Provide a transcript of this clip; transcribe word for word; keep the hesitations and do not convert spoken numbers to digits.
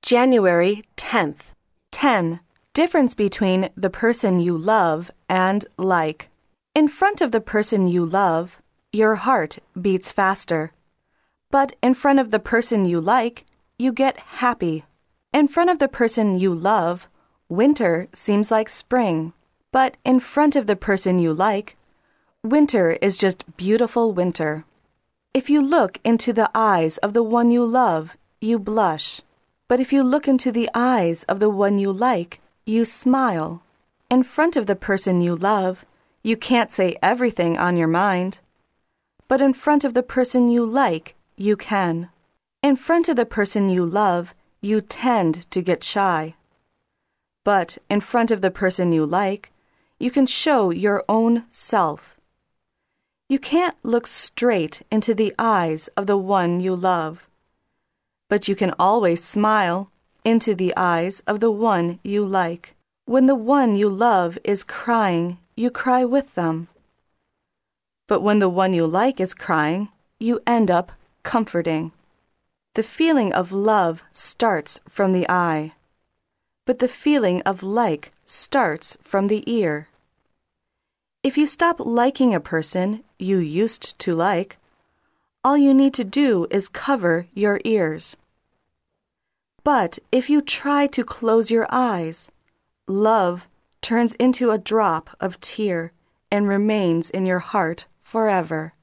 January tenth. ten. Difference between the person you love and like. In front of the person you love, your heart beats faster. But in front of the person you like, you get happy. In front of the person you love, winter seems like spring. But in front of the person you like, winter is just beautiful winter. If you look into the eyes of the one you love, you blush. But if you look into the eyes of the one you like, you smile. In front of the person you love, you can't say everything on your mind. But in front of the person you like, you can. In front of the person you love, you tend to get shy. But in front of the person you like, you can show your own self. You can't look straight into the eyes of the one you love. But you can always smile into the eyes of the one you like. When the one you love is crying, you cry with them. But when the one you like is crying, you end up comforting. The feeling of love starts from the eye, but the feeling of like starts from the ear. If you stop liking a person you used to like, all you need to do is cover your ears. But if you try to close your eyes, love turns into a drop of tear and remains in your heart forever.